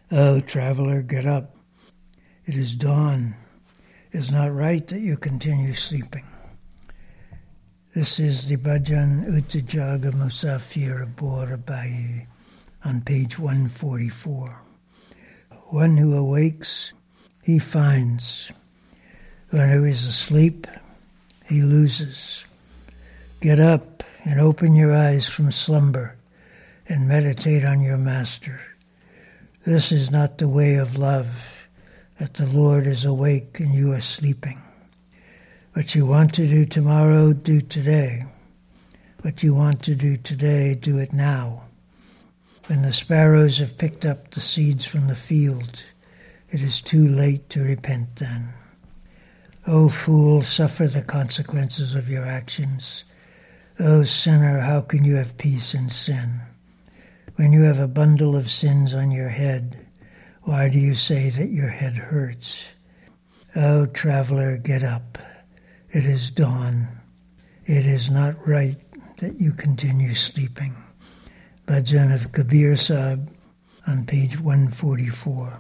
Oh, traveler, get up. It is dawn. It is not right that you continue sleeping. This is the Bhajan Uttajaga Musafir Borabai on page 144. One who awakes, he finds. One who is asleep, he loses. Get up and open your eyes from slumber and meditate on your master. This is not the way of love, that the Lord is awake and you are sleeping. What you want to do tomorrow, do today. What you want to do today, do it now. When the sparrows have picked up the seeds from the field, it is too late to repent then. O fool, suffer the consequences of your actions. O sinner, how can you have peace in sin? When you have a bundle of sins on your head, why do you say that your head hurts? O traveler, get up. It is dawn. It is not right that you continue sleeping. Bhajan of Kabir Sahib on page 144.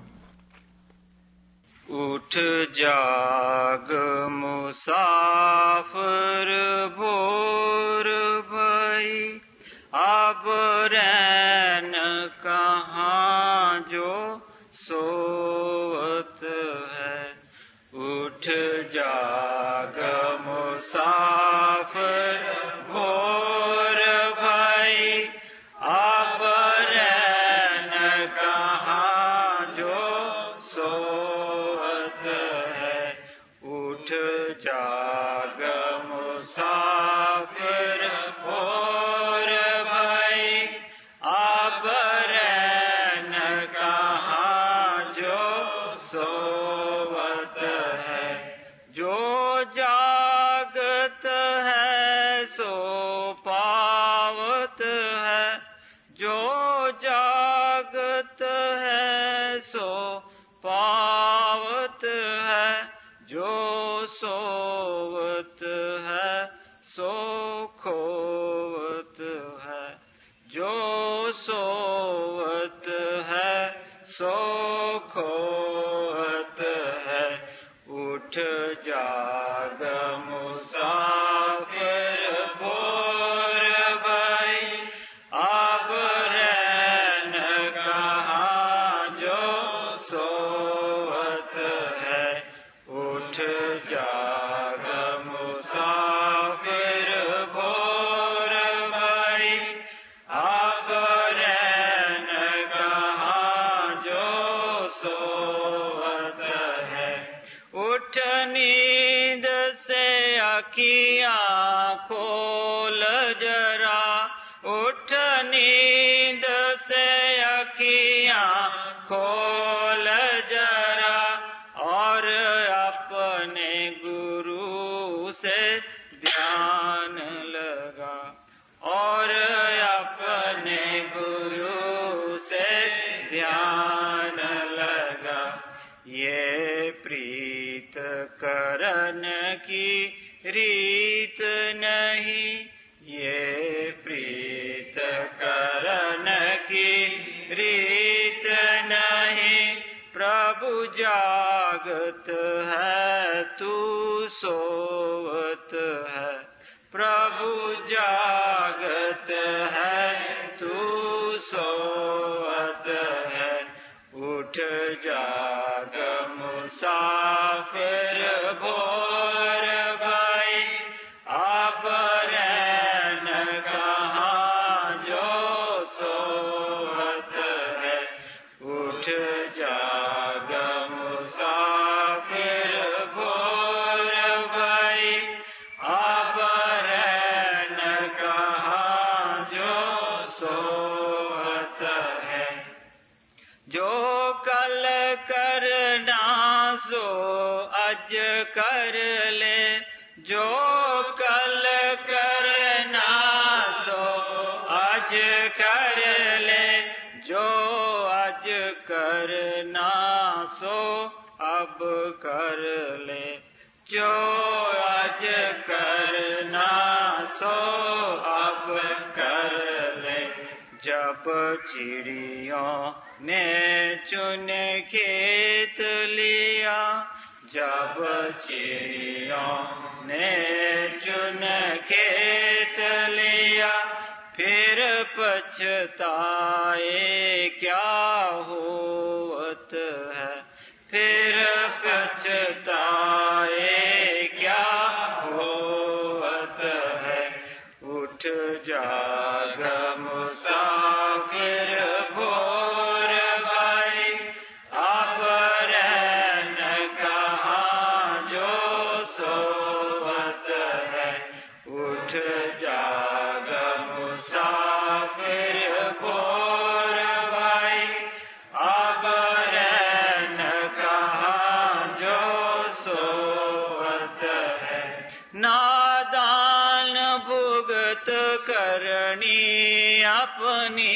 उठ जाग मुसाफिर भोर भई अब रैन कहाँ जो सोवत है उठ जाग मुसाफिर भोर भई अब रैन कहाँ जो सोवत है उठ जाग मुसाफिर भोर भई अब रैन कहाँ जो सोवत है जो जागत है सो पावत है जो जागत है सो पावत है जो सोवत है सो खोवत है जो सोवत है सो खोवत है उठ जाग मुसाफिर भोर भई अब रैन कहाँ जो सोवत है उठ जाग मुसाफिर भोर भई अब रैन कहाँ जो सोवत है उठ नींद से अखियाँ खोल जरा उठ नींद से अखियाँ खोल जरा और अपने गुरु से ध्यान लगा और अपने गुरु से ध्यान लगा ये प्रीत करन की रीत नहीं ये प्रीत करन की रीत नहीं प्रभु जागत है तू सोवत है प्रभु जागत है तू सोवत है उठ जाग मुसाफिर भोर भई अब रैन कहाँ जो सोवत है उठ जाग मुसाफिर भोर भई अब रैन कहाँ जो सोवत है जो कल करना सो अज कर ले जो कल करना सो अज कर ले जो अज करना सो अब कर ले जो अज करना सो अब कर ले जब चिड़ियों ने चुन खेत लिया, जब चिड़ियों ने चुन खेत लिया, फिर पछताए क्या होवत है, फिर पछताए क्या होवत है। उठ जाग मुसाफिर भोर भाई, अब रहन कहाँ जो सोवत है। उठ जाग मुसाफिर भोर भाई, अब रहन कहाँ जो सोवत है। नादान भुगत करनी अपनी,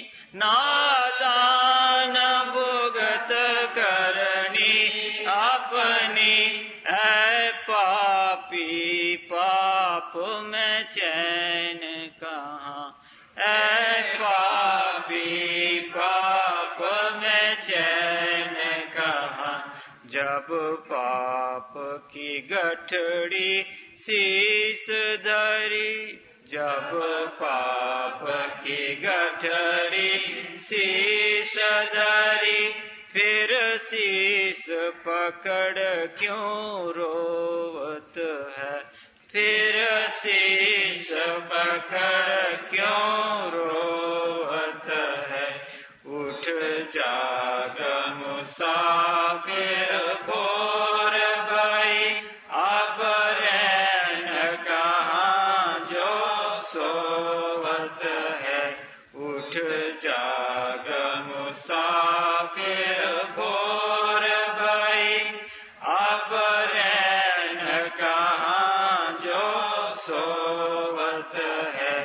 नादान भुगत करनी अपनी, ऐ पापी पाप में चैन कहाँ, ऐ पापी पाप में चैन कहाँ। जब पाप की गठड़ी शीस धरी, जब पाप की गठड़ी शीस धरी, फिर शीस पकड़ क्यों रोवत है, फिर शीस पकड़ क्यों रोवत है। उठ जाग मुसाफिर भोर भाई, अब रहन कहाँ जो सोवत है। उठ जाग मुसाफिर भोर भाई, अब रहन कहाँ जो सोवत है।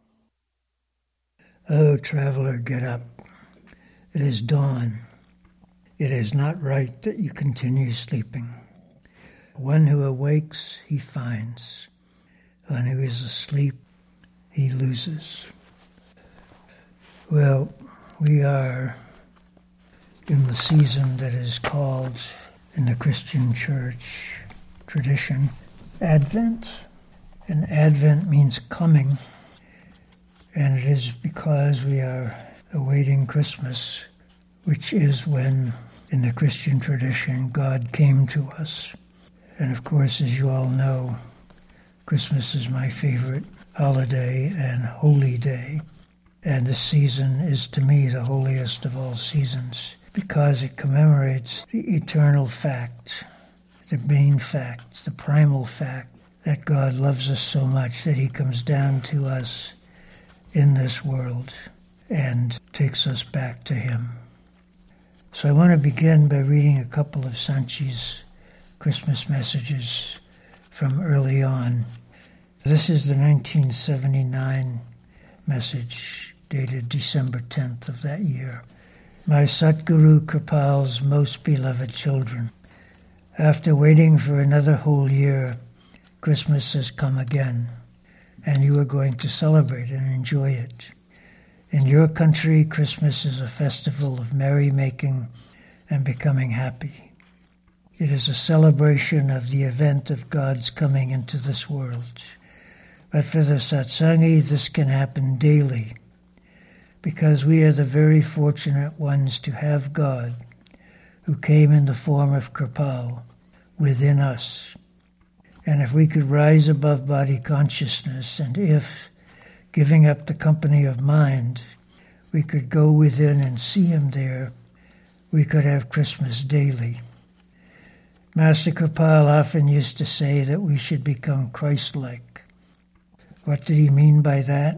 Oh, traveler, get up. It is dawn. It is not right that you continue sleeping. One who awakes, he finds. One who is asleep, he loses. Well, we are in the season that is called, in the Christian church tradition, Advent. And Advent means coming. And it is because we are awaiting Christmas, which is when, in the Christian tradition, God came to us. And of course, as you all know, Christmas is my favorite holiday and holy day. And this season is, to me, the holiest of all seasons, because it commemorates the eternal fact, the main fact, the primal fact, that God loves us so much that he comes down to us in this world and takes us back to him. So I want to begin by reading a couple of Sanchi's Christmas messages from early on. This is the 1979 message dated December 10th of that year. My Satguru Kripal's most beloved children, after waiting for another whole year, Christmas has come again, and you are going to celebrate and enjoy it. In your country, Christmas is a festival of merrymaking and becoming happy. It is a celebration of the event of God's coming into this world. But for the Satsangi, this can happen daily, because we are the very fortunate ones to have God, who came in the form of Kripal, within us. And if we could rise above body consciousness, and if, giving up the company of mind, we could go within and see him there, we could have Christmas daily. Master Kripal often used to say that we should become Christ-like. What did he mean by that?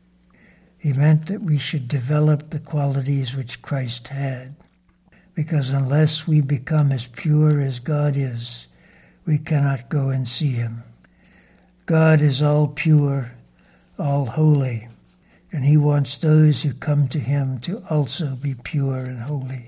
He meant that we should develop the qualities which Christ had, because unless we become as pure as God is, we cannot go and see him. God is all pure, all holy, and he wants those who come to him to also be pure and holy.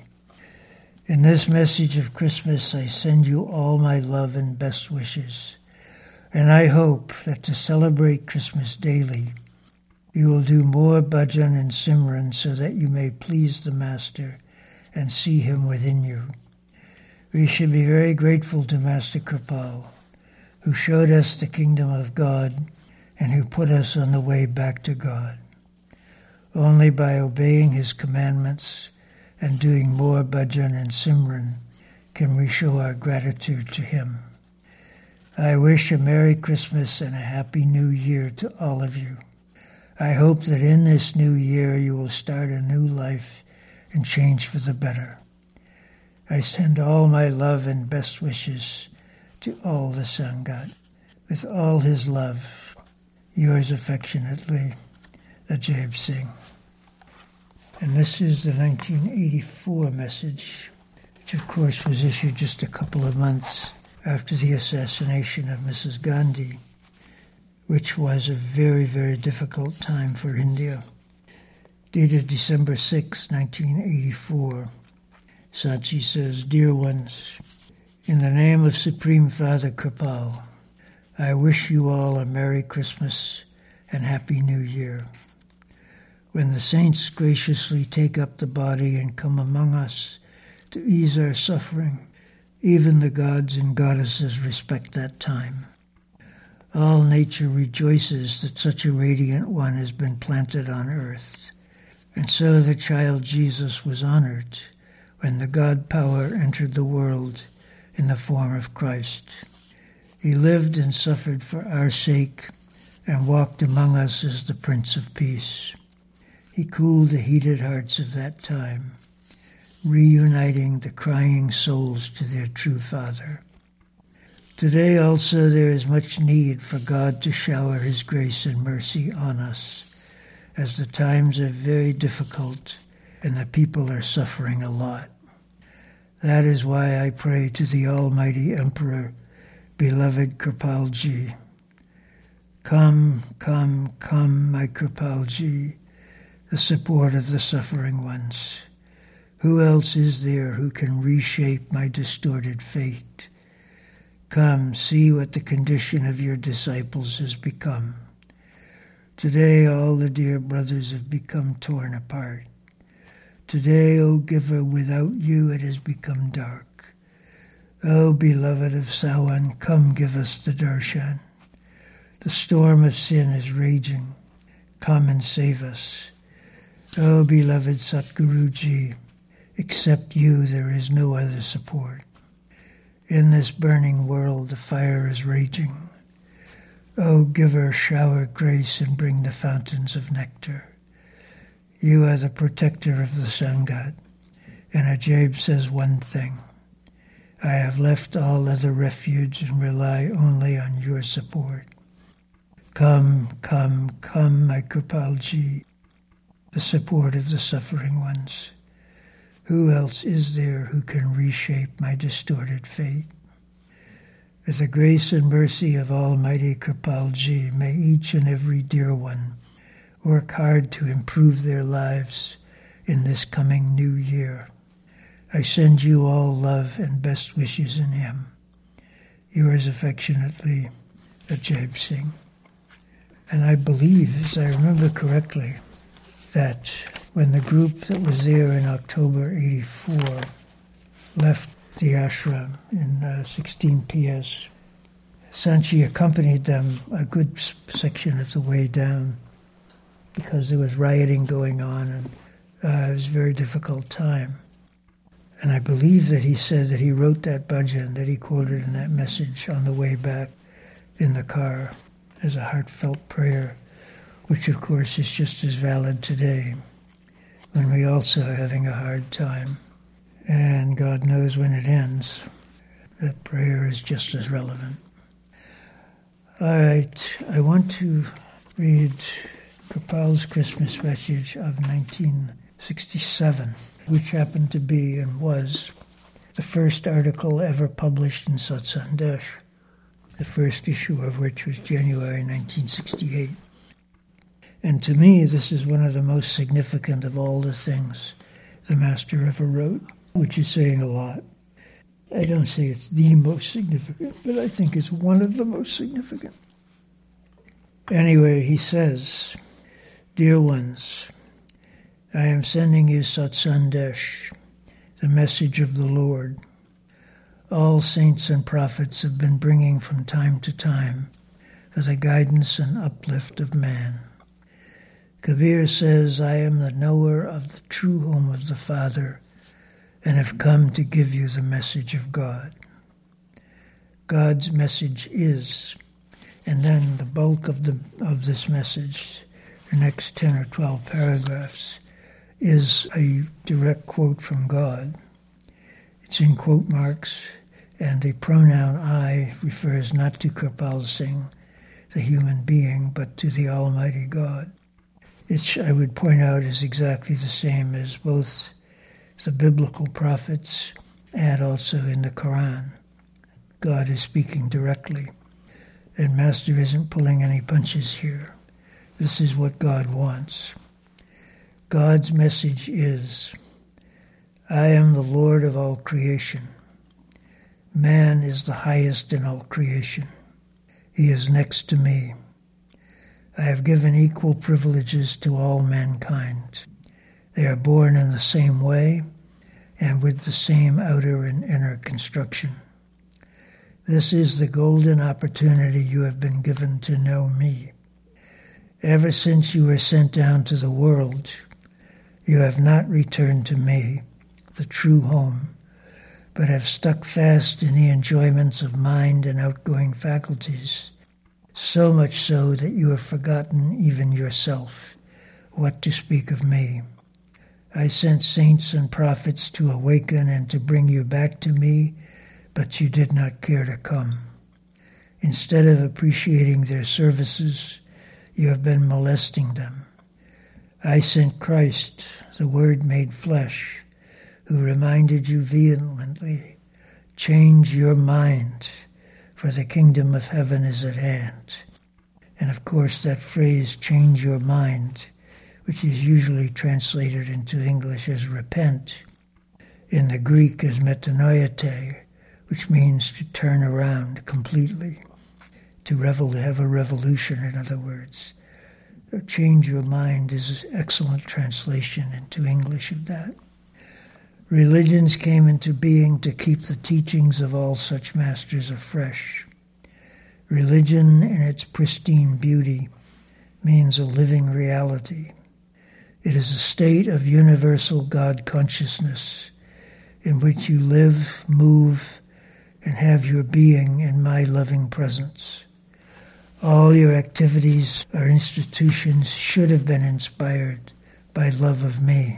In this message of Christmas, I send you all my love and best wishes, and I hope that to celebrate Christmas daily, You will do more bhajan and simran so that you may please the Master and see him within you. We should be very grateful to Master Kripal, who showed us the kingdom of God and who put us on the way back to God. Only by obeying his commandments and doing more bhajan and simran can we show our gratitude to him. I wish a Merry Christmas and a Happy New Year to all of you. I hope that in this new year you will start a new life and change for the better. I send all my love and best wishes to all the Sangat. With all his love, yours affectionately, Ajaib Singh. And this is the 1984 message, which of course was issued just a couple of months after the assassination of Mrs. Gandhi, which was a very, very difficult time for India. Dated December 6, 1984, Sachi says, Dear ones, in the name of Supreme Father Kripal, I wish you all a Merry Christmas and Happy New Year. When the saints graciously take up the body and come among us to ease our suffering, even the gods and goddesses respect that time. All nature rejoices that such a radiant one has been planted on earth. And so the child Jesus was honored when the God power entered the world in the form of Christ. He lived and suffered for our sake and walked among us as the Prince of Peace. He cooled the heated hearts of that time, reuniting the crying souls to their true Father. Today also there is much need for God to shower his grace and mercy on us, as the times are very difficult and the people are suffering a lot. That is why I pray to the Almighty Emperor, beloved Kripalji. Come, come, come, my Kripalji, the support of the suffering ones. Who else is there who can reshape my distorted fate? Come, see what the condition of your disciples has become. Today all the dear brothers have become torn apart. Today, O Giver, without you it has become dark. O beloved of Sawan, come give us the darshan. The storm of sin is raging. Come and save us. O beloved Satguruji, except you there is no other support. In this burning world the fire is raging. O Giver, shower grace and bring the fountains of nectar. You are the protector of the Sangat, and Ajaib says one thing. I have left all other refuge and rely only on your support. Come, come, come, my Kripalji, the support of the suffering ones. Who else is there who can reshape my distorted fate? With the grace and mercy of Almighty Kripalji, may each and every dear one work hard to improve their lives in this coming new year. I send you all love and best wishes in him. Yours affectionately, Ajaib Singh. And I believe, as I remember correctly, that when the group that was there in October 84 left the ashram in 16 PS, Sanchi accompanied them a good section of the way down because there was rioting going on and it was a very difficult time. And I believe that he said that he wrote that bhajan that he quoted in that message on the way back in the car as a heartfelt prayer, which of course is just as valid today when we also are having a hard time. And God knows when it ends, that prayer is just as relevant. All right, I want to read Kripal's Christmas message of 1967, which happened to be and was the first article ever published in Sat Sandesh, the first issue of which was January 1968. And to me, this is one of the most significant of all the things the Master ever wrote, which is saying a lot. I don't say it's the most significant, but I think it's one of the most significant. Anyway, he says, Dear ones, I am sending you Satsandesh, the message of the Lord. All saints and prophets have been bringing from time to time for the guidance and uplift of man. Kabir says, I am the knower of the true home of the Father and have come to give you the message of God. God's message is, and then the bulk of this message, the next 10 or 12 paragraphs, is a direct quote from God. It's in quote marks, and the pronoun I refers not to Kirpal Singh, the human being, but to the Almighty God. Which I would point out is exactly the same as both the biblical prophets and also in the Quran. God is speaking directly, and Master isn't pulling any punches here. This is what God wants. God's message is, I am the Lord of all creation. Man is the highest in all creation. He is next to me. I have given equal privileges to all mankind. They are born in the same way and with the same outer and inner construction. This is the golden opportunity you have been given to know me. Ever since you were sent down to the world, you have not returned to me, the true home, but have stuck fast in the enjoyments of mind and outgoing faculties, so much so that you have forgotten even yourself, what to speak of me. I sent saints and prophets to awaken and to bring you back to me, but you did not care to come. Instead of appreciating their services, you have been molesting them. I sent Christ, the Word made flesh, who reminded you vehemently, change your mind, for the kingdom of heaven is at hand. And of course that phrase, change your mind, which is usually translated into English as repent, in the Greek as metanoiete, which means to turn around completely, to have a revolution, in other words. Change your mind is an excellent translation into English of that. Religions came into being to keep the teachings of all such masters afresh. Religion, in its pristine beauty, means a living reality. It is a state of universal God consciousness in which you live, move, and have your being in my loving presence. All your activities or institutions should have been inspired by love of me.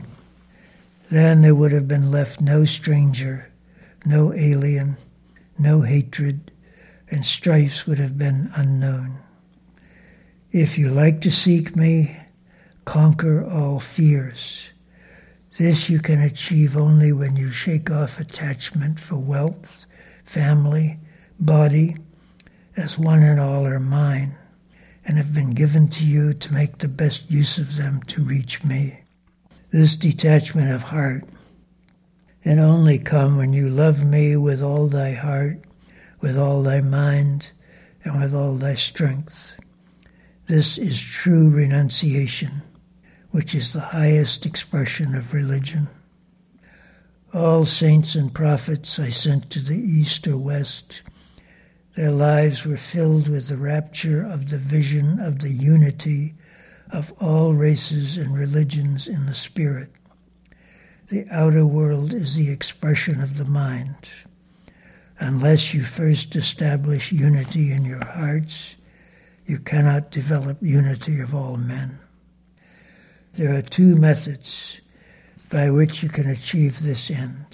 Then there would have been left no stranger, no alien, no hatred, and strifes would have been unknown. If you like to seek me, conquer all fears. This you can achieve only when you shake off attachment for wealth, family, body, as one and all are mine, and have been given to you to make the best use of them to reach me. This detachment of heart can only come when you love me with all thy heart, with all thy mind, and with all thy strength. This is true renunciation, which is the highest expression of religion. All saints and prophets I sent to the east or west. Their lives were filled with the rapture of the vision of the unity of all races and religions in the spirit. The outer world is the expression of the mind. Unless you first establish unity in your hearts, you cannot develop unity of all men. There are two methods by which you can achieve this end.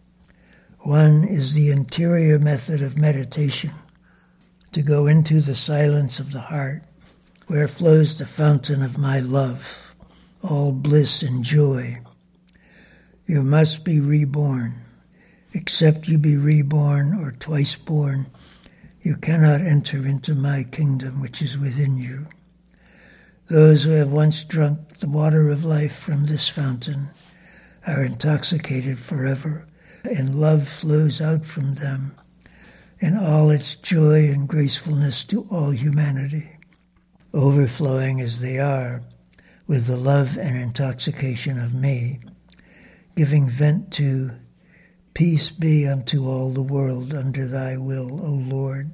One is the interior method of meditation, to go into the silence of the heart, where flows the fountain of my love, all bliss and joy. You must be reborn. Except you be reborn or twice born, you cannot enter into my kingdom which is within you. Those who have once drunk the water of life from this fountain are intoxicated forever, and love flows out from them in all its joy and gracefulness to all humanity. Overflowing as they are, with the love and intoxication of me, giving vent to peace be unto all the world under thy will, O Lord.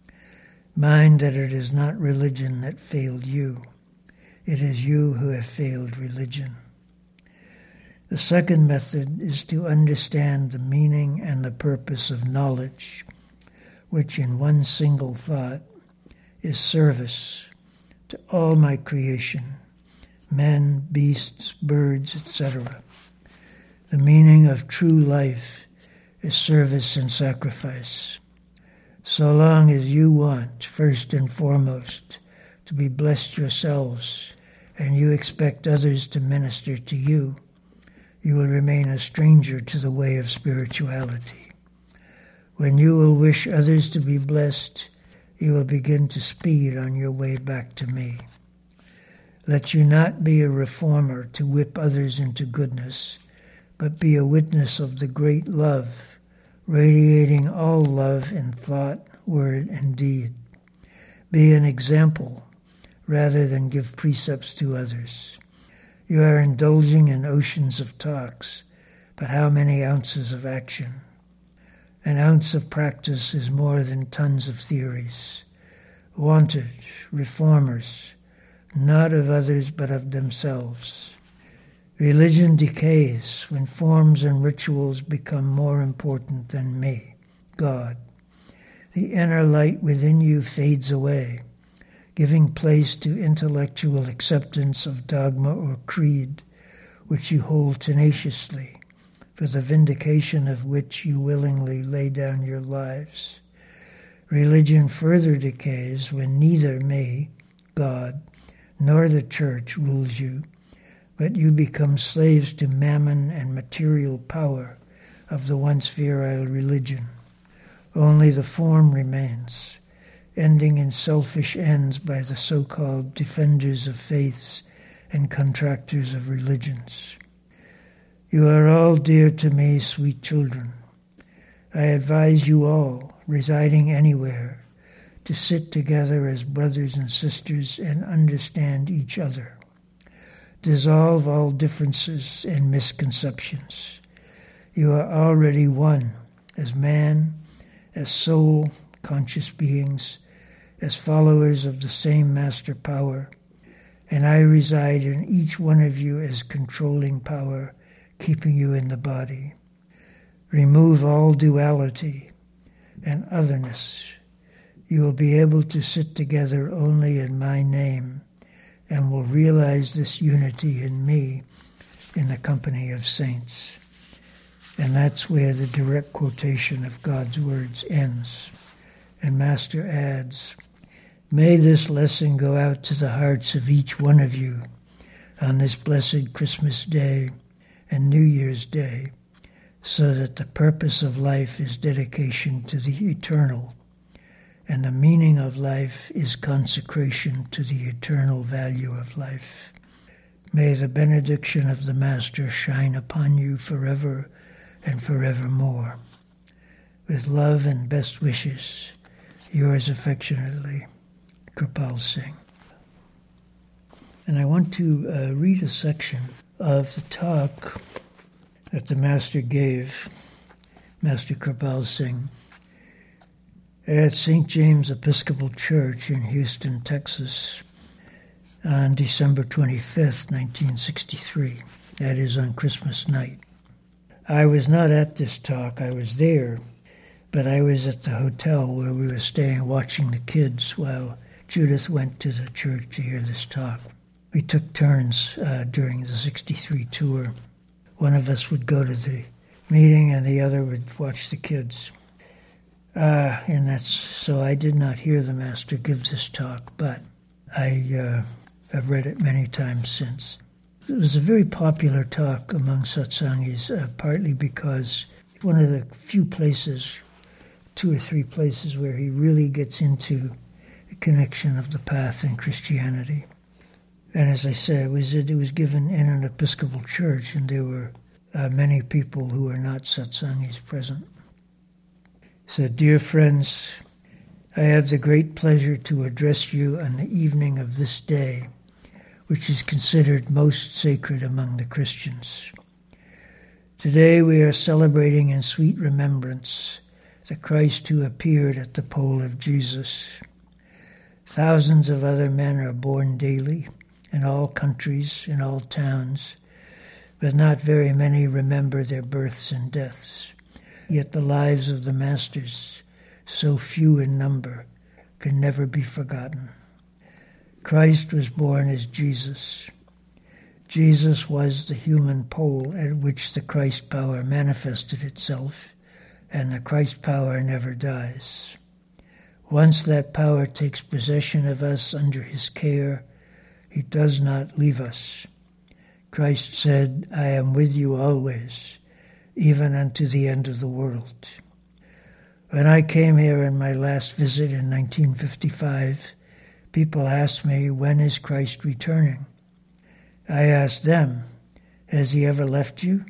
Mind that it is not religion that failed you. It is you who have failed religion. The second method is to understand the meaning and the purpose of knowledge, which in one single thought is service to all my creation, men, beasts, birds, etc. The meaning of true life is service and sacrifice. So long as you want, first and foremost, to be blessed yourselves, and you expect others to minister to you, you will remain a stranger to the way of spirituality. When you will wish others to be blessed, you will begin to speed on your way back to me. Let you not be a reformer to whip others into goodness, but be a witness of the great love, radiating all love in thought, word, and deed. Be an example rather than give precepts to others. You are indulging in oceans of talks, but how many ounces of action? An ounce of practice is more than tons of theories. Wanted, reformers, not of others but of themselves. Religion decays when forms and rituals become more important than me, God. The inner light within you fades away, giving place to intellectual acceptance of dogma or creed, which you hold tenaciously, for the vindication of which you willingly lay down your lives. Religion further decays when neither me, God, nor the church rules you, but you become slaves to mammon and material power of the once virile religion. Only the form remains, ending in selfish ends by the so-called defenders of faiths and contractors of religions. You are all dear to me, sweet children. I advise you all, residing anywhere, to sit together as brothers and sisters and understand each other. Dissolve all differences and misconceptions. You are already one, as man, as soul, conscious beings, as followers of the same master power, and I reside in each one of you as controlling power, keeping you in the body. Remove all duality and otherness. You will be able to sit together only in my name, and will realize this unity in me in the company of saints. And that's where the direct quotation of God's words ends. And Master adds, may this lesson go out to the hearts of each one of you on this blessed Christmas Day and New Year's Day, so that the purpose of life is dedication to the eternal, and the meaning of life is consecration to the eternal value of life. May the benediction of the Master shine upon you forever and forevermore. With love and best wishes, yours affectionately, Kripal Singh. And I want to read a section of the talk that the Master gave, Master Kripal Singh, at St. James Episcopal Church in Houston, Texas, on December 25th, 1963. That is on Christmas night. I was not at this talk. I was there, but I was at the hotel where we were staying watching the kids while Judith went to the church to hear this talk. We took turns during the 63 tour. One of us would go to the meeting and the other would watch the kids. And that's so I did not hear the Master give this talk, but I have read it many times since. It was a very popular talk among satsangis, partly because one of the few places, 2 or 3 places where he really gets into the connection of the path and Christianity. And as I said, it was given in an Episcopal church, and there were many people who were not satsangis present. So, dear friends, I have the great pleasure to address you on the evening of this day, which is considered most sacred among the Christians. Today we are celebrating in sweet remembrance the Christ who appeared at the pole of Jesus. Thousands of other men are born daily in all countries, in all towns, but not very many remember their births and deaths. Yet the lives of the masters, so few in number, can never be forgotten. Christ was born as Jesus. Jesus was the human pole at which the Christ power manifested itself, and the Christ power never dies. Once that power takes possession of us under his care, he does not leave us. Christ said, "I am with you always, even unto the end of the world." When I came here in my last visit in 1955, people asked me, "When is Christ returning?" I asked them, "Has he ever left you?"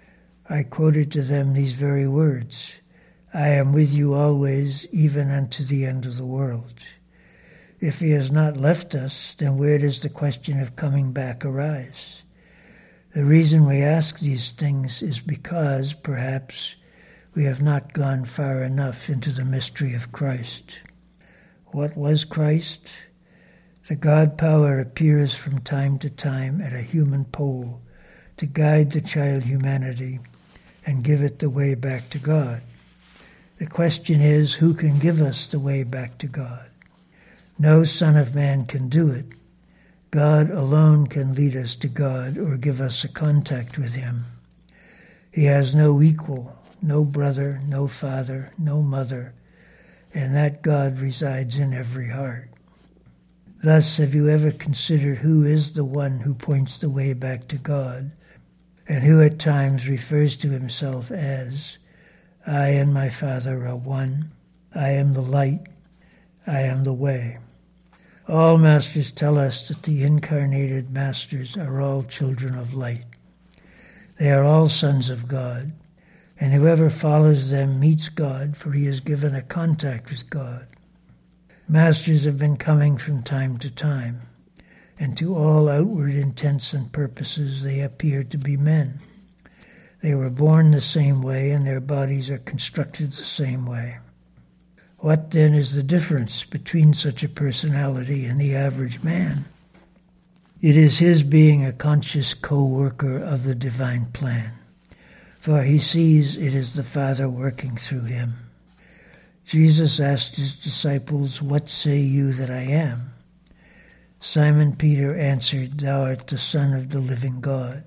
I quoted to them these very words, "I am with you always, even unto the end of the world." If he has not left us, then where does the question of coming back arise? The reason we ask these things is because, perhaps, we have not gone far enough into the mystery of Christ. What was Christ? The God power appears from time to time at a human pole to guide the child humanity and give it the way back to God. The question is, who can give us the way back to God? No Son of Man can do it. God alone can lead us to God or give us a contact with him. He has no equal, no brother, no father, no mother, and that God resides in every heart. Thus, have you ever considered who is the one who points the way back to God, and who at times refers to himself as, "I and my Father are one, I am the light, I am the way"? All masters tell us that the incarnated masters are all children of light. They are all sons of God, and whoever follows them meets God, for he is given a contact with God. Masters have been coming from time to time, and to all outward intents and purposes they appear to be men. They were born the same way, and their bodies are constructed the same way. What then is the difference between such a personality and the average man? It is his being a conscious co-worker of the divine plan, for he sees it is the Father working through him. Jesus asked his disciples, "What say you that I am?" Simon Peter answered, "Thou art the Son of the living God."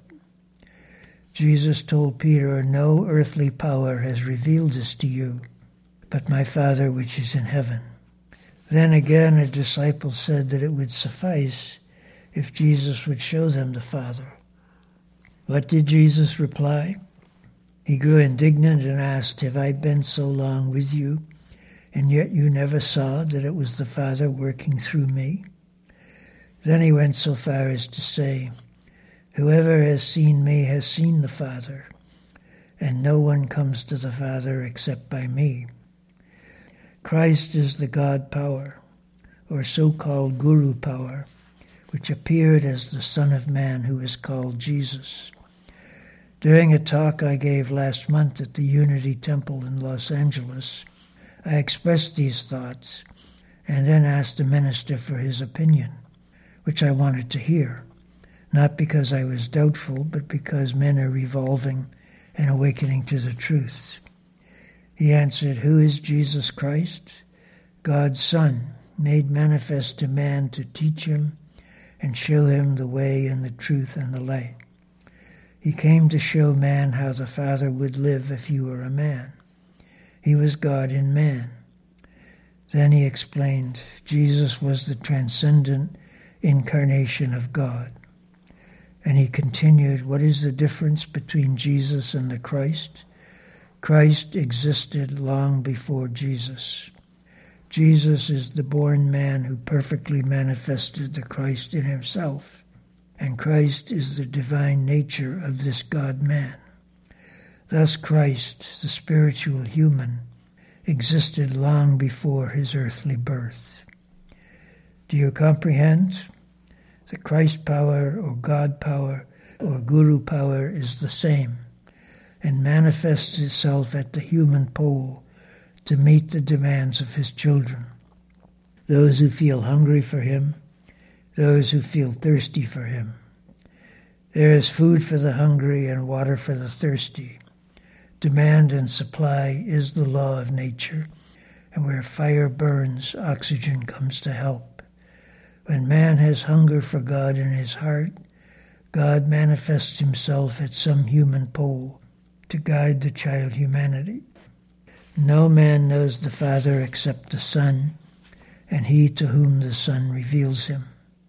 Jesus told Peter, "No earthly power has revealed this to you, but my Father which is in heaven." Then again a disciple said that it would suffice if Jesus would show them the Father. What did Jesus reply? He grew indignant and asked, "Have I been so long with you, and yet you never saw that it was the Father working through me?" Then he went so far as to say, "Whoever has seen me has seen the Father, and no one comes to the Father except by me." Christ is the God power, or so-called Guru power, which appeared as the Son of Man who is called Jesus. During a talk I gave last month at the Unity Temple in Los Angeles, I expressed these thoughts and then asked the minister for his opinion, which I wanted to hear, not because I was doubtful, but because men are revolving and awakening to the truth. He answered, "Who is Jesus Christ? God's Son, made manifest to man to teach him and show him the way and the truth and the light. He came to show man how the Father would live if he were a man. He was God in man." Then he explained, Jesus was the transcendent incarnation of God. And he continued, what is the difference between Jesus and the Christ? Christ existed long before Jesus. Jesus is the born man who perfectly manifested the Christ in himself, and Christ is the divine nature of this God-man. Thus Christ, the spiritual human, existed long before his earthly birth. Do you comprehend? The Christ power or God power or Guru power is the same and manifests itself at the human pole to meet the demands of his children. Those who feel hungry for him, those who feel thirsty for him. There is food for the hungry and water for the thirsty. Demand and supply is the law of nature, and where fire burns, oxygen comes to help. When man has hunger for God in his heart, God manifests himself at some human pole to guide the child humanity. No man knows the Father except the Son, and he to whom the Son reveals him.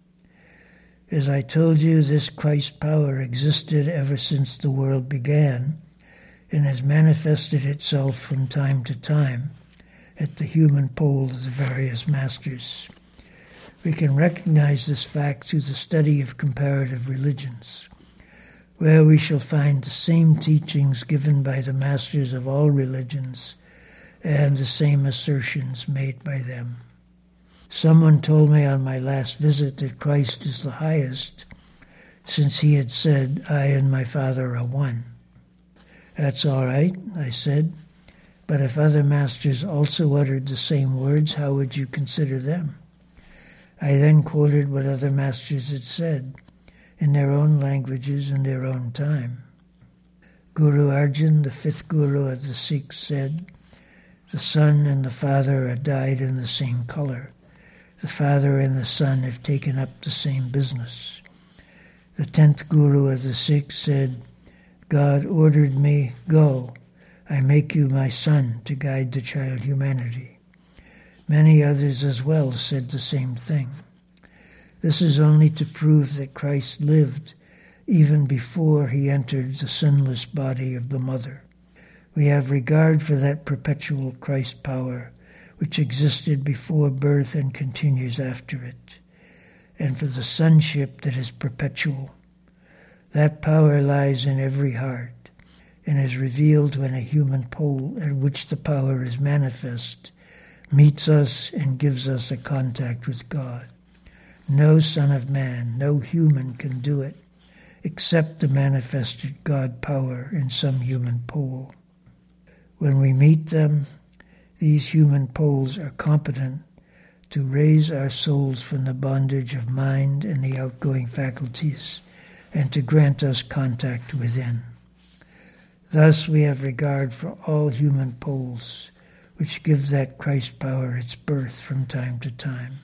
As I told you, this Christ power existed ever since the world began and has manifested itself from time to time at the human pole of the various masters. We can recognize this fact through the study of comparative religions, where we shall find the same teachings given by the masters of all religions and the same assertions made by them. Someone told me on my last visit that Christ is the highest, since he had said, "I and my Father are one." "That's all right," I said, "but if other masters also uttered the same words, how would you consider them?" I then quoted what other masters had said, in their own languages and their own time. Guru Arjan, the fifth guru of the Sikhs, said, "The Son and the Father are dyed in the same color. The Father and the Son have taken up the same business." The 10th guru of the Sikhs said, "God ordered me, 'Go, I make you my son to guide the child humanity.'" Many others as well said the same thing. This is only to prove that Christ lived even before he entered the sinless body of the Mother. We have regard for that perpetual Christ power which existed before birth and continues after it, and for the sonship that is perpetual. That power lies in every heart and is revealed when a human pole at which the power is manifest meets us and gives us a contact with God. No son of man, no human can do it, except the manifested God power in some human pole. When we meet them, these human poles are competent to raise our souls from the bondage of mind and the outgoing faculties, and to grant us contact within. Thus we have regard for all human poles, which give that Christ power its birth from time to time.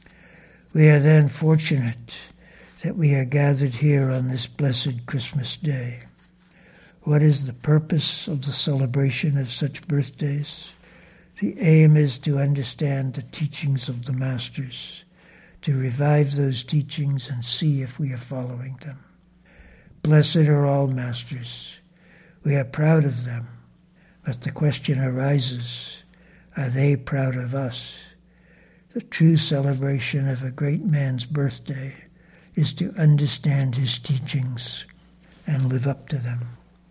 We are then fortunate that we are gathered here on this blessed Christmas day. What is the purpose of the celebration of such birthdays? The aim is to understand the teachings of the Masters, to revive those teachings and see if we are following them. Blessed are all Masters. We are proud of them, but the question arises, are they proud of us? The true celebration of a great man's birthday is to understand his teachings and live up to them.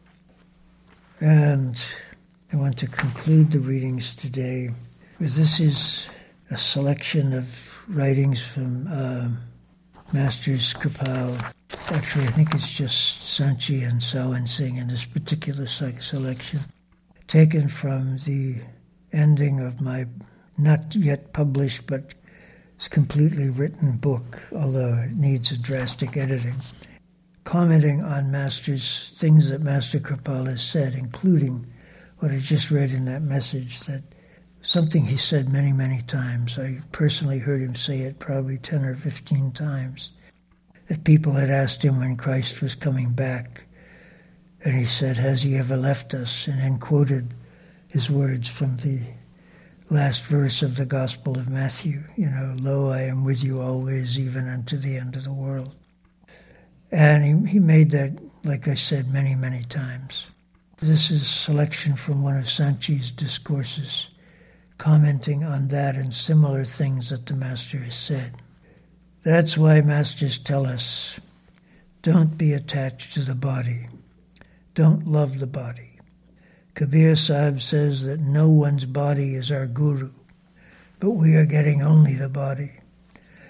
And I want to conclude the readings today with this is a selection of writings from Masters Kripal. Actually, I think it's just Sanchi and Sawan Singh in this particular selection, taken from the ending of my not yet published but completely written book, although it needs a drastic editing, commenting on Master's things that Master Kripal has said, including what I just read in that message, that something he said many, many times. I personally heard him say it probably 10 or 15 times, that people had asked him when Christ was coming back, and he said, "Has he ever left us?" and then quoted his words from the last verse of the Gospel of Matthew, "Lo, I am with you always, even unto the end of the world." And he made that, like I said, many, many times. This is a selection from one of Sanchi's discourses, commenting on that and similar things that the Master has said. That's why Masters tell us, don't be attached to the body. Don't love the body. Kabir Sahib says that no one's body is our guru, but we are getting only the body.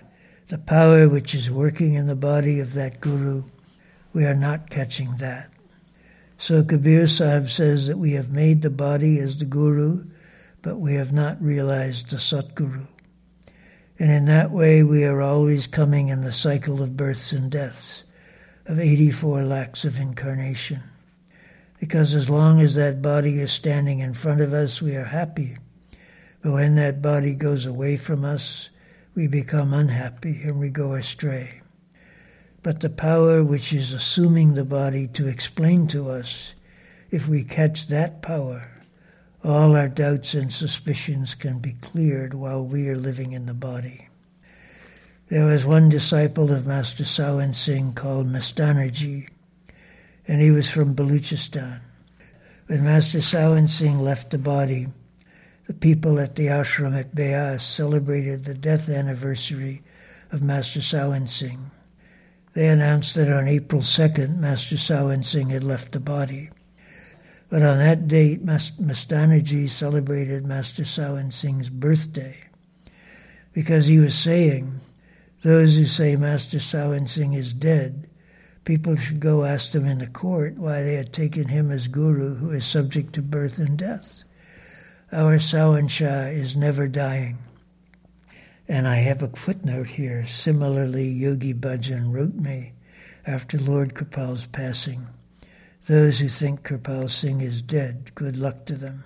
The power which is working in the body of that Guru, we are not catching that. So Kabir Sahib says that we have made the body as the Guru, but we have not realized the Satguru. And in that way we are always coming in the cycle of births and deaths, of 84 lakhs of incarnation. Because as long as that body is standing in front of us, we are happy. But when that body goes away from us, we become unhappy and we go astray. But the power which is assuming the body to explain to us, if we catch that power, all our doubts and suspicions can be cleared while we are living in the body. There was one disciple of Master Sawan Singh called Mastanaji, and he was from Baluchistan. When Master Sawan Singh left the body, the people at the ashram at Beas celebrated the death anniversary of Master Sawan Singh. They announced that on April 2nd, Master Sawan Singh had left the body. But on that date, Mastanaji celebrated Master Sawan Singh's birthday, because he was saying, those who say Master Sawan Singh is dead, people should go ask them in the court why they had taken him as Guru, who is subject to birth and death. Our Sawan Shah is never dying. And I have a footnote here. Similarly, Yogi Bhajan wrote me after Lord Kripal's passing, those who think Kripal Singh is dead, good luck to them.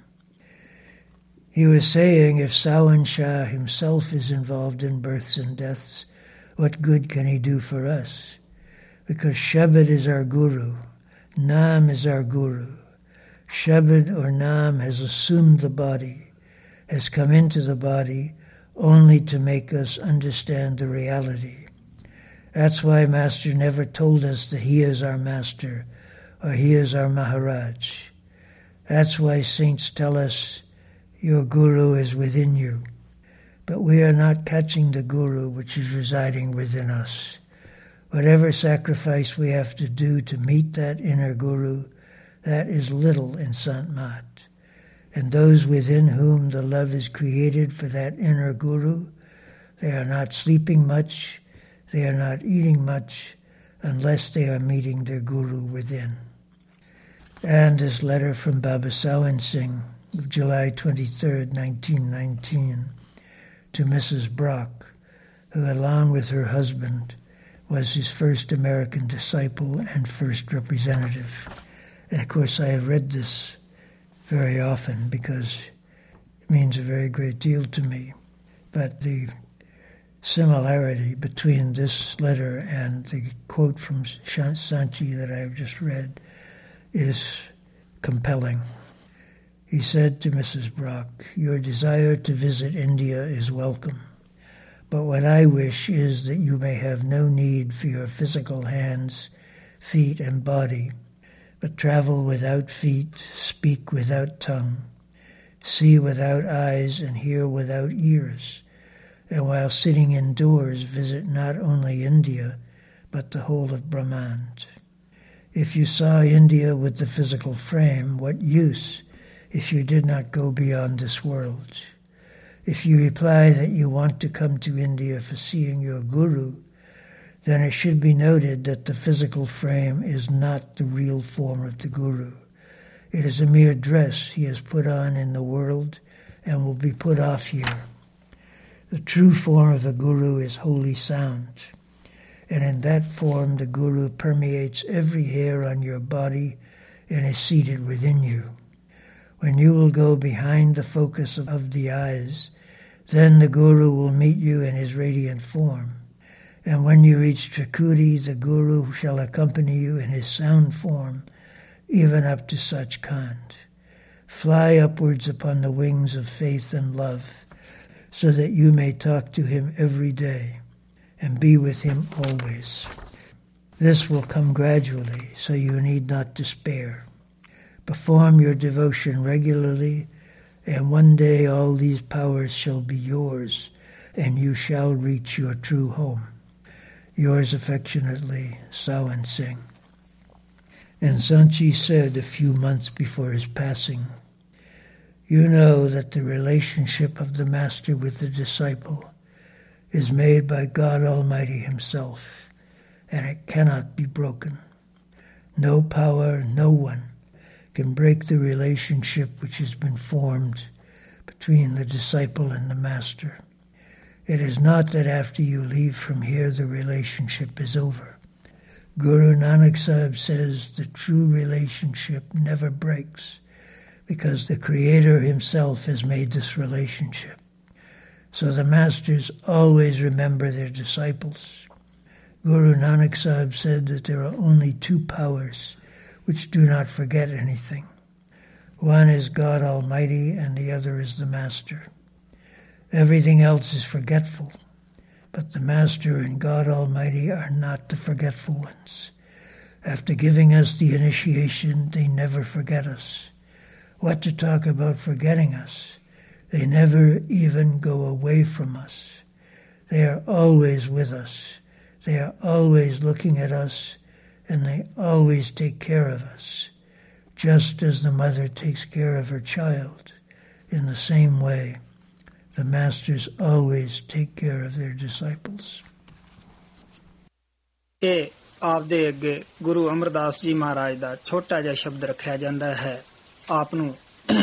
He was saying if Sawan Shah himself is involved in births and deaths, what good can he do for us? Because Shabad is our Guru, Naam is our Guru. Shabad or Naam has assumed the body, has come into the body only to make us understand the reality. That's why Master never told us that he is our Master or he is our Maharaj. That's why saints tell us, your Guru is within you. But we are not catching the Guru which is residing within us. Whatever sacrifice we have to do to meet that inner Guru, that is little in Sant Mat. And those within whom the love is created for that inner Guru, they are not sleeping much, they are not eating much, unless they are meeting their Guru within. And this letter from Baba Sawan Singh of July 23, 1919, to Mrs. Brock, who along with her husband was his first American disciple and first representative. And of course I have read this very often because it means a very great deal to me. But the similarity between this letter and the quote from Sanchi that I have just read is compelling. He said to Mrs. Brock, your desire to visit India is welcome, but what I wish is that you may have no need for your physical hands, feet, and body, but travel without feet, speak without tongue, see without eyes, and hear without ears, and while sitting indoors visit not only India, but the whole of Brahmand. If you saw India with the physical frame, what use if you did not go beyond this world? If you reply that you want to come to India for seeing your Guru, then it should be noted that the physical frame is not the real form of the Guru. It is a mere dress he has put on in the world and will be put off here. The true form of the Guru is holy sound, and in that form the Guru permeates every hair on your body and is seated within you. When you will go behind the focus of the eyes, then the Guru will meet you in his radiant form. And when you reach Trikudi, the Guru shall accompany you in his sound form, even up to Sachkhand. Fly upwards upon the wings of faith and love, so that you may talk to him every day and be with him always. This will come gradually, so you need not despair. Perform your devotion regularly, and one day all these powers shall be yours, and you shall reach your true home. Yours affectionately, Sawan Singh. And Sanchi said a few months before his passing, you know that the relationship of the master with the disciple is made by God Almighty Himself, and it cannot be broken. No power, no one can break the relationship which has been formed between the disciple and the master. It is not that after you leave from here the relationship is over. Guru Nanak Sahib says the true relationship never breaks because the Creator Himself has made this relationship. So the masters always remember their disciples. Guru Nanak Sahib said that there are only two powers which do not forget anything. One is God Almighty and the other is the Master. Everything else is forgetful, but the Master and God Almighty are not the forgetful ones. After giving us the initiation, they never forget us. What to talk about forgetting us? They never even go away from us. They are always with us. They are always looking at us, and they always take care of us. Just as the mother takes care of her child, in the same way, the masters always take care of their disciples. ਇਹ ਆਪਦੇ ਅੱਗੇ ਗੁਰੂ ਅਮਰਦਾਸ ਜੀ ਮਹਾਰਾਜ ਦਾ ਛੋਟਾ ਜਿਹਾ ਸ਼ਬਦ ਰੱਖਿਆ ਜਾਂਦਾ ਹੈ। ਆਪ ਨੂੰ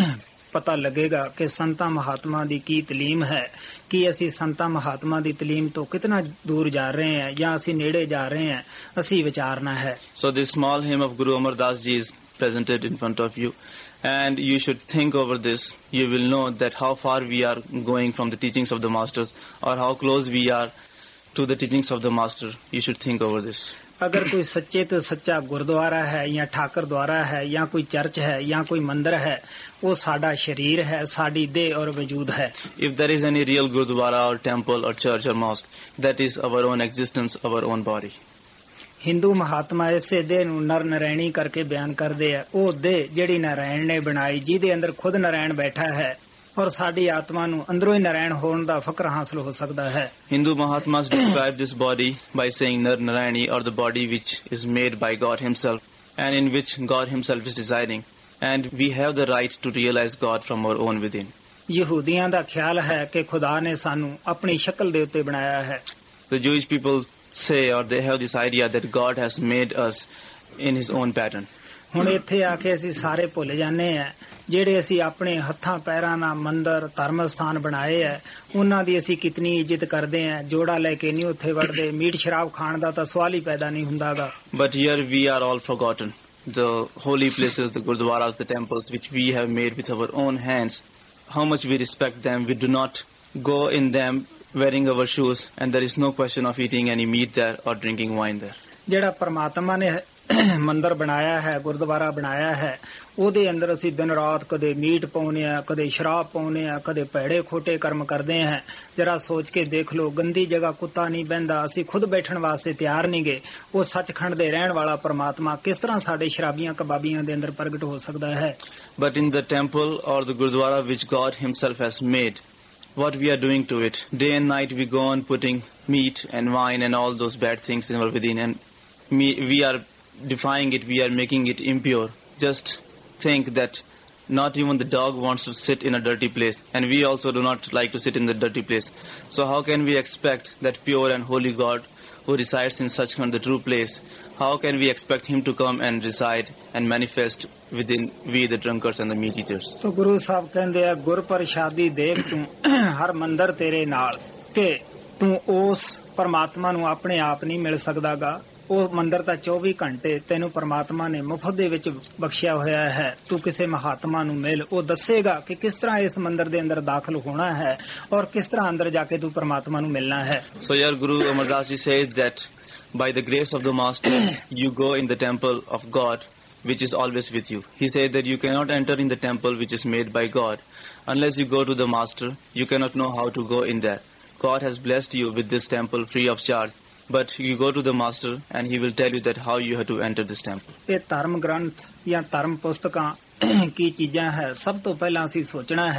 ਪਤਾ ਲੱਗੇਗਾ ਕਿ ਸੰਤਾਂ ਮਹਾਤਮਾ ਦੀ ਕੀ ਤਾਲੀਮ ਹੈ, ਕਿ ਅਸੀਂ ਸੰਤਾਂ ਮਹਾਤਮਾ ਦੀ ਤਾਲੀਮ ਤੋਂ ਕਿਤਨਾ ਦੂਰ ਜਾ ਰਹੇ ਹਾਂ ਜਾਂ ਅਸੀਂ ਨੇੜੇ ਜਾ ਰਹੇ ਹਾਂ, ਅਸੀਂ ਵਿਚਾਰਨਾ ਹੈ। So this small hymn of Guru Amar Das Ji is presented in front of you, and you should think over this. You will know that how far we are going from the teachings of the masters or how close we are to the teachings of the master. You should think over this. अगर कोई सच्चे तो सच्चा गुरुद्वारा है या ठाकर द्वारा है या कोई चर्च है या कोई मंदिर है, वो साडा शरीर है, साडी देह और वजूद है। If there is any real gurdwara or temple or church or mosque, that is our own existence, our own body. Hindu Mahatma ਇਸੇ ਦੇਹ ਨੂੰ ਨਰ ਨਰੈਣੀ ਕਰਕੇ ਬਿਆਨ ਕਰਦੇ ਆ। ਉਹ ਦੇਹ ਜਿਹੜੀ ਨਾਰਾਇਣ ਨੇ ਬਣਾਈ, ਜਿਹਦੇ ਅੰਦਰ ਖੁਦ ਨਾਰਾਇਣ ਬੈਠਾ ਹੈ, ਔਰ ਸਾਡੀ ਆਤਮਾ ਨੂੰ ਅੰਦਰੋਂ ਹੀ ਨਾਰਾਇਣ ਹੋਣ ਦਾ ਫਕਰ ਹਾਸਲ ਹੋ ਸਕਦਾ ਹੈ। Hindu Mahatmas describe this body by saying Nar Narayani, or the body which is made by God Himself and in which God Himself is residing, and we have the right to realize God from our own within. ਯਹੂਦੀਆਂ ਦਾ ਖਿਆਲ ਹੈ ਕਿ ਖੁਦਾ ਨੇ ਸਾਨੂੰ ਆਪਣੀ ਸ਼ਕਲ ਦੇ ਉੱਤੇ ਬਣਾਇਆ ਹੈ। The Jewish people say, or they have this idea that God has made us in His own pattern. ਹੁਣ ਇੱਥੇ ਆ ਕੇ ਅਸੀਂ ਸਾਰੇ ਭੁੱਲ ਜਾਂਦੇ ਆ, ਜਿਹੜੇ ਅਸੀਂ ਆਪਣੇ ਹੱਥਾਂ ਪੈਰਾਂ ਨਾਲ ਮੰਦਰ ਧਰਮ ਸਥਾਨ ਬਣਾਏ ਆ, ਉਹਨਾਂ ਦੀ ਅਸੀਂ ਕਿਤਨੀ ਇੱਜ਼ਤ ਕਰਦੇ ਆ। ਜੋੜਾ ਲੈ ਕੇ ਨਹੀਂ ਉੱਥੇ ਵੜਦੇ, ਮੀਟ ਸ਼ਰਾਬ ਖਾਣ ਦਾ ਤਾਂ ਸਵਾਲ ਹੀ ਪੈਦਾ ਨਹੀਂ ਹੁੰਦਾਗਾ। But here we are all forgotten. The holy places, the gurdwaras, the temples which we have made with our own hands, how much we respect them. We do not go in them wearing our shoes, and there is no question of eating any meat there or drinking wine there. ਜਿਹੜਾ ਪਰਮਾਤਮਾ ਨੇ ਮੰਦਰ ਬਣਾਇਆ ਹੈ, ਗੁਰਦੁਆਰਾ ਬਣਾਇਆ ਹੈ, ਉਹਦੇ ਅੰਦਰ ਅਸੀਂ ਦਿਨ ਰਾਤ ਕਦੇ ਮੀਟ ਪਾਉਨੇ ਆ, ਕਦੇ ਸ਼ਰਾਬ ਪਾਉਨੇ ਆ, ਕਦੇ ਭੈੜੇ ਖੋਟੇ ਕਰਮ ਕਰਦੇ ਹਾਂ। ਜਰਾ ਸੋਚ ਕੇ ਦੇਖ ਲਓ, ਗੰਦੀ ਜਗ੍ਹਾ ਕੁੱਤਾ ਨਹੀਂ ਬਹਿੰਦਾ, ਅਸੀਂ ਖੁਦ ਬੈਠਣ ਵਾਸਤੇ ਤਿਆਰ ਨਹੀਂ ਗੇ। ਉਹ ਸੱਚਖੰਡ ਦੇ ਰਹਿਣ ਵਾਲਾ ਪਰਮਾਤਮਾ ਕਿਸ ਤਰ੍ਹਾਂ ਸਾਡੇ ਸ਼ਰਾਬੀਆਂ ਕਬਾਬੀਆਂ ਦੇ ਅੰਦਰ ਪ੍ਰਗਟ ਹੋ ਸਕਦਾ ਹੈ? But in the temple or the gurdwara which God Himself has made, what we are doing to it, day and night we go on putting meat and wine and all those bad things in our within, and we are defying it, we are making it impure. Just think that not even the dog wants to sit in a dirty place, and we also do not like to sit in the dirty place. So how can we expect that pure and holy God who resides in such kind of the true place, how can we expect Him to come and reside and manifest within we the drunkards and the meat eaters? तो गुरु साहब कहते हैं, गुर प्रसादी देव तू हर मंदिर तेरे नाल, कि तू उस परमात्मा नू अपने आप नहीं मिल सकदागा। ਉਹ ਮੰਦਰ ਤਾਂ 24 ਘੰਟੇ ਤੈਨੂੰ ਪਰਮਾਤਮਾ ਨੇ ਮੁਫਤ ਦੇ ਵਿੱਚ ਬਖਸ਼ਿਆ ਹੋਇਆ ਹੈ। ਤੂੰ ਕਿਸੇ ਮਹਾਤਮਾ ਨੂੰ ਮਿਲ, ਉਹ ਦੱਸੇਗਾ ਕਿ ਕਿਸ ਤਰ੍ਹਾਂ ਇਸ ਮੰਦਰ ਦੇ ਅੰਦਰ ਦਾਖਲ ਹੋਣਾ ਹੈ ਔਰ ਕਿਸ ਤਰ੍ਹਾਂ ਅੰਦਰ ਜਾ ਕੇ ਤੂੰ ਪਰਮਾਤਮਾ ਨੂੰ ਮਿਲਣਾ ਹੈ। So here Guru Amar Das Ji says that by the grace of the Master you go in the temple of God which is always with you. He said that you cannot enter in the temple which is made by God unless you go to the Master. You cannot know how to go in there. God has blessed you with this temple free of charge. But you go to the master and he will tell you that how you have to enter this temple. ਇਹ ਧਰਮ ਗ੍ਰੰਥ ਜਾਂ ਧਰਮ ਪੁਸਤਕਾਂ ਕੀ ਚੀਜ਼ਾਂ ਹੈ? ਸਭ ਤੋਂ ਪਹਿਲਾਂ ਅਸੀਂ ਸੋਚਣਾ ਹੈ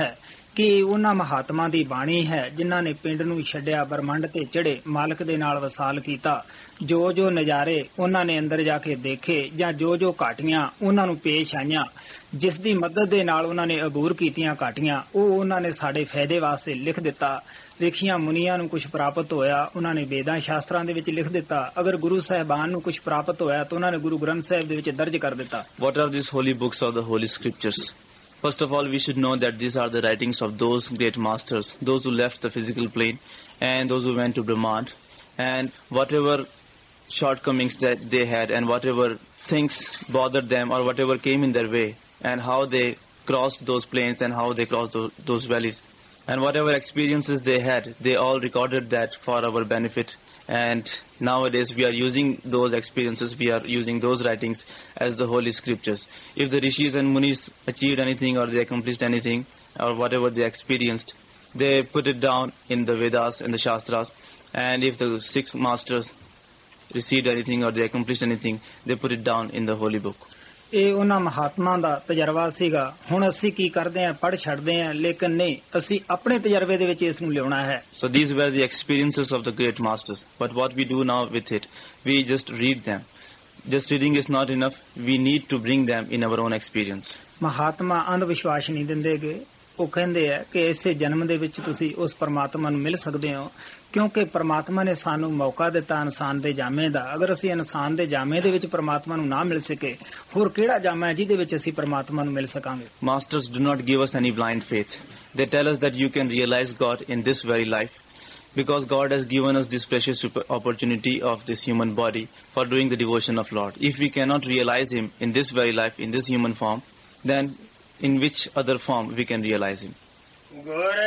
ਕਿ ਉਹਨਾਂ ਮਹਾਤਮਾ ਦੀ ਬਾਣੀ ਹੈ ਜਿਨ੍ਹਾਂ ਨੇ ਪਿੰਡ ਨੂੰ ਛੱਡਿਆ, ਬ੍ਰਹਮੰਡ ਤੇ ਚੜੇ, ਮਾਲਕ ਦੇ ਨਾਲ ਵਸਾਲ ਕੀਤਾ। ਜੋ ਜੋ ਨਜ਼ਾਰੇ ਉਹਨਾਂ ਨੇ ਅੰਦਰ ਜਾ ਕੇ ਦੇਖੇ ਜਾਂ ਜੋ ਜੋ ਘਾਟੀਆਂ ਉਹਨਾਂ ਨੂੰ ਪੇਸ਼ ਆਈਆਂ, ਜਿਸ ਦੀ ਮਦਦ ਦੇ ਨਾਲ ਉਹਨਾਂ ਨੇ ਅਬੂਰ ਕੀਤੀਆਂ ਘਾਟੀਆਂ, ਉਹ ਉਹਨਾਂ ਨੇ ਸਾਡੇ ਫਾਇਦੇ ਵਾਸਤੇ ਲਿਖ ਦਿੱਤਾ। ਰਿਖੀਆਂ ਮੁਨੀਆਂ ਨੂੰ ਕੁਝ ਪ੍ਰਾਪਤ ਹੋਇਆ, ਉਹਨਾਂ ਨੇ ਵੇਦਾਂ ਸ਼ਾਸਤਰਾਂ ਦੇ ਵਿੱਚ ਲਿਖ ਦਿੱਤਾ। ਅਗਰ ਗੁਰੂ ਸਾਹਿਬਾਨ ਨੂੰ ਕੁਝ ਪ੍ਰਾਪਤ ਹੋਇਆ ਤਾਂ ਉਹਨਾਂ ਨੇ ਗੁਰੂ ਗ੍ਰੰਥ ਸਾਹਿਬ ਦੇ ਵਿੱਚ ਦਰਜ ਕਰ ਦਿੱਤਾ। What are these holy books or the holy scriptures? First of all, we should know that these are the writings of those great masters, those who left the physical plane and those who went to Brahmand, and whatever shortcomings that they had and whatever things bothered them or whatever came in their way and how they crossed those plains and how they crossed those valleys and whatever experiences they had, they all recorded that for our benefit. And nowadays we are using those experiences, we are using those writings as the holy scriptures. If the rishis and munis achieved anything or they accomplished anything or whatever they experienced, they put it down in the Vedas and the Shastras. And if the six masters received anything or they accomplished anything, they put it down in the holy book. ਇਹ ਉਹਨਾਂ ਮਹਾਤਮਾ ਦਾ ਤਜਰਬਾ ਸੀਗਾ। ਹੁਣ ਅਸੀਂ ਕੀ ਕਰਦੇ ਹਾਂ, ਪੜ੍ਹ ਛੱਡਦੇ ਹਾਂ, ਲੇਕਿਨ ਨਹੀਂ, ਅਸੀਂ ਆਪਣੇ ਤਜਰਬੇ ਦੇ ਵਿੱਚ ਇਸ ਨੂੰ ਲਿਆਉਣਾ ਹੈ। So these were the experiences of the great masters. But what we do now with it, we just read them. Just reading is not enough. We need to bring them in our own experience. Mahatma ਅੰਧ ਵਿਸ਼ਵਾਸ ਨਹੀਂ ਦਿੰਦੇਗੇ। ਉਹ ਕਹਿੰਦੇ ਆ ਕਿ ਇਸੇ ਜਨਮ ਦੇ ਵਿੱਚ ਤੁਸੀਂ ਉਸ ਪਰਮਾਤਮਾ ਨੂੰ ਮਿਲ ਸਕਦੇ ਹੋ, ਕਿਉਂਕਿ ਪਰਮਾਤਮਾ ਨੇ ਸਾਨੂੰ ਮੌਕਾ ਦਿੱਤਾ ਇਨਸਾਨ ਦੇ ਜਾਮੇ ਦਾ। ਅਗਰ ਅਸੀਂ ਇਨਸਾਨ ਦੇ ਜਾਮੇ ਦੇ ਵਿੱਚ ਪਰਮਾਤਮਾ ਨੂੰ ਨਾ ਮਿਲ ਸਕੇ, ਹੋਰ ਕਿਹੜਾ ਜਾਮਾ ਹੈ ਜਿਹਦੇ ਵਿੱਚ ਅਸੀਂ ਪਰਮਾਤਮਾ ਨੂੰ ਮਿਲ ਸਕਾਂਗੇ? Masters do not give us any blind faith. They tell us that you can realize God in this very life because God has given us this precious opportunity of this human body for doing the devotion of Lord. If we cannot realize Him in this very life, in this human form, then in which other form we can realize Him? ਗੁਰ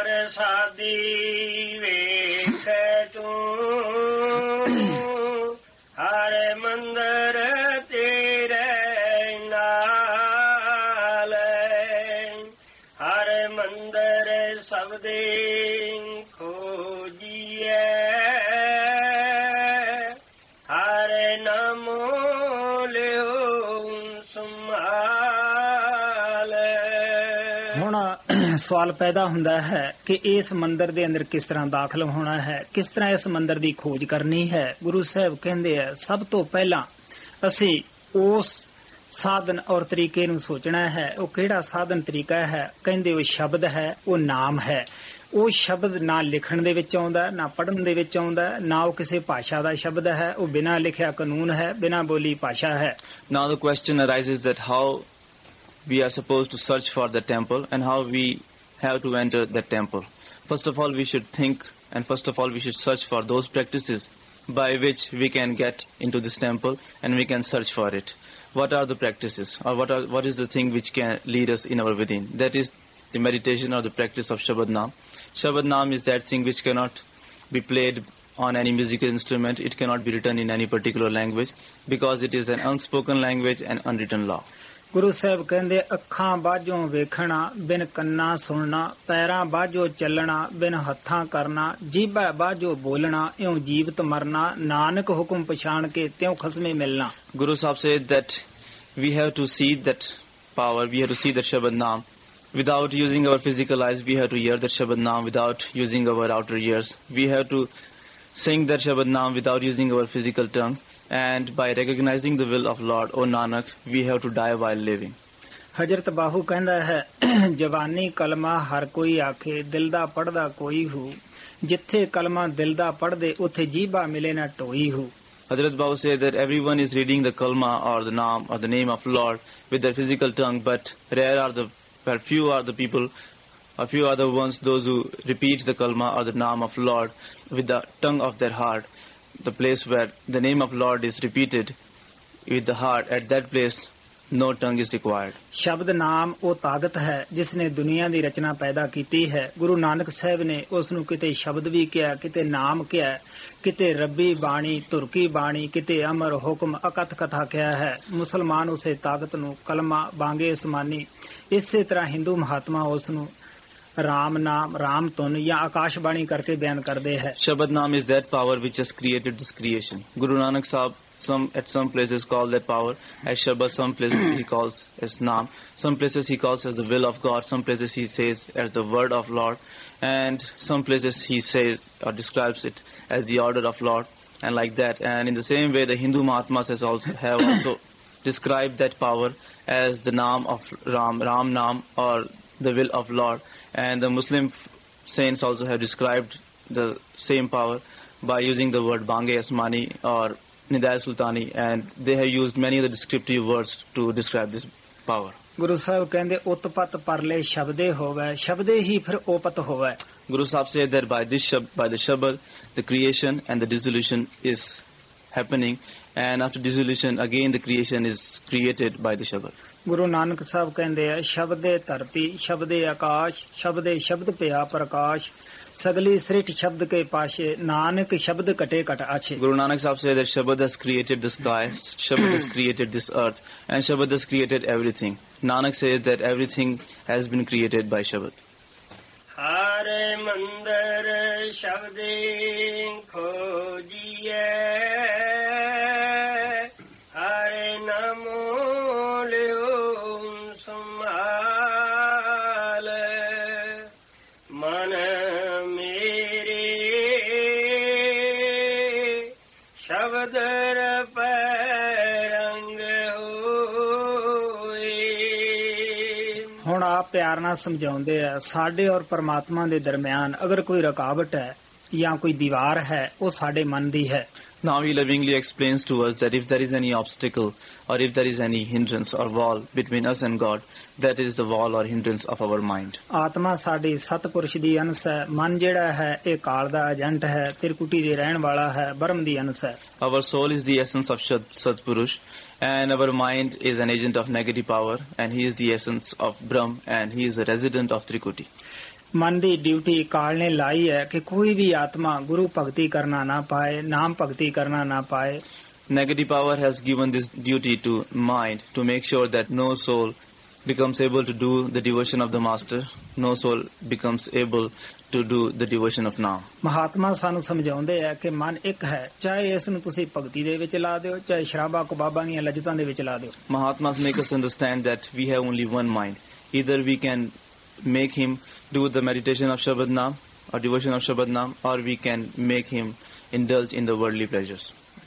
ਪ੍ਰਸਾਦੀ ਵੇਖੈ ਤੂੰ ਹਰ ਮੰਦਰ ਤੇਰੇ ਨਾਲ, ਹਰ ਮੰਦਰ ਸਬਦੇ ਖੋਜੀਐ, ਹਰ ਨਾਮੋ ਲਿਓ ਸੰਭਾਲ। ਹੁਣ ਸਵਾਲ ਪੈਦਾ ਹੁੰਦਾ ਹੈ ਕਿ ਇਸ ਮੰਦਰ ਦੇ ਅੰਦਰ ਕਿਸ ਤਰ੍ਹਾਂ ਦਾਖਲ ਹੋਣਾ ਹੈ, ਕਿਸ ਤਰ੍ਹਾਂ ਇਸ ਮੰਦਰ ਦੀ ਖੋਜ ਕਰਨੀ ਹੈ। ਗੁਰੂ ਸਾਹਿਬ ਕਹਿੰਦੇ ਆ ਸਭ ਤੋਂ ਪਹਿਲਾਂ ਅਸੀਂ ਉਸ ਸਾਧਨ ਔਰ ਤਰੀਕੇ ਨੂੰ ਸੋਚਣਾ ਹੈ। ਉਹ ਕਿਹੜਾ ਸਾਧਨ ਤਰੀਕਾ ਹੈ? ਕਹਿੰਦੇ ਉਹ ਸ਼ਬਦ ਹੈ, ਉਹ ਨਾਮ ਹੈ। ਉਹ ਸ਼ਬਦ ਨਾ ਲਿਖਣ ਦੇ ਵਿੱਚ ਆਉਂਦਾ, ਨਾ ਪੜ੍ਹਨ ਦੇ ਵਿੱਚ ਆਉਂਦਾ, ਨਾ ਉਹ ਕਿਸੇ ਭਾਸ਼ਾ ਦਾ ਸ਼ਬਦ ਹੈ। ਉਹ ਬਿਨਾਂ ਲਿਖਿਆ ਕਾਨੂੰਨ ਹੈ, ਬਿਨਾਂ ਬੋਲੀ ਭਾਸ਼ਾ ਹੈ। Now the question arises that how we are supposed to search for the temple and how we have to enter the temple. First of all, we should think, and first of all, we should search for those practices by which we can get into this temple and we can search for it. What are the practices, or what is the thing which can lead us in our within? That is the meditation or the practice of Shabad Naam. Shabad Naam is that thing which cannot be played on any musical instrument. It cannot be written in any particular language because it is an unspoken language and unwritten law. Guru Sahib ਕਹਿੰਦੇ ਅੱਖਾਂ ਬਾਝੋਂ ਵੇਖਣਾ, ਬਿਨ ਕੰਨਾਂ ਸੁਣਨਾ, ਪੈਰਾਂ ਬਾਝੋਂ ਚੱਲਣਾ, ਬਿਨ ਹੱਥਾਂ ਕਰਨਾ, ਜੀਭਾ ਬਾਝੋਂ ਬੋਲਣਾ, ਇਉਂ ਜੀਵਤ ਮਰਨਾ, ਨਾਨਕ ਹੁਕਮ ਪਛਾਣ ਕੇ ਤਿਉਂ ਖਸਮੇ ਮਿਲਣਾ। Guru Sahib said that we have to see that power, we have to see that Shabad Naam. Without using our physical eyes, we have to hear that Shabad Naam. Without using our outer ears, we have to sing that Shabad Naam without using our physical tongue. And by recognizing the will of Lord, O Nanak, we have to die while living. ਹਜ਼ਰਤ ਬਾਹੂ ਕਹਿੰਦਾ ਹੈ ਜਵਾਨੀ ਕਲਮਾ ਹਰ ਕੋਈ ਆਖੇ, ਦਿਲ ਦਾ ਪੜਦਾ ਕੋਈ ਹੋ, ਜਿੱਥੇ ਕਲਮਾ ਦਿਲ ਦਾ ਪੜਦੇ ਉੱਥੇ ਜੀਭਾ ਮਿਲੇ ਨਾ ਢੋਈ ਹੋ। Hazrat Babu said that everyone is reading the kalma or the naam or the name of Lord with their physical tongue, but few are the people, a few are the ones, those who repeat the kalma or the naam of Lord with the tongue of their heart. The place where the name of Lord is repeated with the heart, at that place no tongue is required. ਸ਼ਬਦ ਨਾਮ ਉਹ ਤਾਕਤ ਹੈ ਜਿਸ ਨੇ ਦੁਨੀਆ ਦੀ ਰਚਨਾ ਪੈਦਾ ਕੀਤੀ ਹੈ। ਗੁਰੂ ਨਾਨਕ ਸਾਹਿਬ ਨੇ ਉਸ ਨੂੰ ਕਿਤੇ ਸ਼ਬਦ ਵੀ ਕਿਹਾ, ਕਿਤੇ ਨਾਮ ਕਿਹਾ, ਕਿਤੇ ਰੱਬੀ ਬਾਣੀ, ਤੁਰਕੀ ਬਾਣੀ, ਕਿਤੇ ਅਮਰ ਹੁਕਮ ਅਕਥ ਕਥਾ ਕਿਹਾ ਹੈ। ਮੁਸਲਮਾਨ ਉਸੇ ਤਾਕਤ ਨੂੰ ਕਲਮਾ ਬਾਂਗੇ ਅਸਮਾਨੀ, ਇਸੇ ਤਰ੍ਹਾਂ ਹਿੰਦੂ ਮਹਾਤਮਾ ਉਸ ਨੂੰ ਰਾਮ ਨਾਮ, ਰਾਮ ਧੁਨ ਜਾਂ ਆਕਾਸ਼ਬਾਣੀ ਕਰਕੇ ਬਿਆਨ ਕਰਦੇ ਹੈ। Shabad Naam is that power which has created this creation. Guru Nanak Sahib at some places call that power as Shabad, some places he calls as Naam, some places he calls as the will of God, some places he says as the word of Lord, and some places he says or describes it as the order of Lord, and like that. And in the same way, the Hindu Mahatmas have also described that power as the Naam of Ram Naam, or the will of Lord. And the Muslim saints also have described the same power by using the word Bange Asmani or Nidai Sultani, and they have used many of the descriptive words to describe this power. Guru Sahib ਕਹਿੰਦੇ ਉਤਪਤ ਪਰਲੇ ਸ਼ਬਦੇ ਹੋਵੇ ਸ਼ਬਦੇ ਹੀ ਫਿਰ ਉਪਤ ਹੋਵੇ. Guru Sahib said that by the Shabad, the creation and the dissolution is happening, and after dissolution, again the creation is created by the Shabad. Guru Nanak Sahib ਕਹਿੰਦੇ ਆ ਸ਼ਬਦੇ ਧਰਤੀ ਸ਼ਬਦੇ ਆਕਾਸ਼ ਸ਼ਬਦੇ ਸ਼ਬਦ ਪਿਆ ਪ੍ਰਕਾਸ਼ ਸਗਲੀ ਸ੍ਰਿਸ਼ਟ ਸ਼ਬਦ ਕੇ ਪਾਸ਼ੇ ਨਾਨਕ ਸ਼ਬਦ ਕਟੇ ਕਟ ਆਛੇ. Guru Nanak Sahib said that Shabad has created the sky, Shabad has created this earth, and Shabad has created everything. Nanak says that everything has been created by Shabad. Hare mandar shabde khojiye, Hare namo leo sambhale, man mere shabdar parang hoye. ਹੁਣ ਆਪ ਪਿਆਰ ਨਾਲ ਸਮਝਾਉਂਦੇ ਆ ਸਾਡੇ ਔਰ ਪਰਮਾਤਮਾ ਦੇ ਦਰਮਿਆਨ ਅਗਰ ਕੋਈ ਰੁਕਾਵਟ ਹੈ ਜਾਂ ਕੋਈ ਦੀਵਾਰ ਹੈ ਉਹ ਸਾਡੇ ਮਨ ਦੀ ਹੈ. Now he lovingly explains to us that if there is any obstacle or if there is any hindrance or wall between us and God, that is the wall or hindrance of our mind. ਆਤਮਾ ਸਾਡੀ ਸਤਪੁਰਸ਼ ਦੀ ਅੰਸ਼ ਹੈ. ਮਨ ਜਿਹੜਾ ਹੈ ਇਹ ਕਾਲ ਦਾ agent ਹੈ, ਤਿਰਕੁਟੀ ਦੇ ਰਹਿਣ ਵਾਲਾ ਹੈ, ਬ੍ਰਹਮ ਦੀ ਅੰਸ਼ ਹੈ. Our soul is the essence of Satpurush, and our mind is an agent of negative power, and he is the essence of Brahm, and he is a resident of Trikuti. ਮਨ ਦੀ duty ਕਾਲ ਨੇ ਲਾਈ ਹੈ ਕਿ ਕੋਈ ਵੀ ਆਤਮਾ ਗੁਰੂ ਭਗਤੀ ਕਰਨਾ ਨਾ ਪਾਏ, ਨਾਮ ਭਗਤੀ ਕਰਨਾ ਨਾ ਪਾਏ. Negative power has given this duty to mind to make sure that no soul becomes able to do the devotion of the master, no soul becomes able to do the devotion of Naam. Mahatma ਸਾਨੂੰ ਸਮਝਾਉਂਦੇ ਆ ਕਿ ਮਨ ਇੱਕ ਹੈ, ਚਾਹੇ ਇਸ ਨੂੰ ਤੁਸੀਂ ਭਗਤੀ ਦੇ ਵਿੱਚ ਲਾ ਦਿਓ, ਚਾਹੇ ਸ਼ਰਾਬਾਂ ਕਬਾਬਾਂ ਦੀਆਂ ਲੱਜਤਾਂ ਦੇ ਵਿੱਚ ਲਾ ਦਿਓ. Mahatmas make us understand that we have only one mind. Either we can make him do the meditation of Shabad Naam or devotion of Shabad Naam, or we can make him indulge in the worldly pleasures.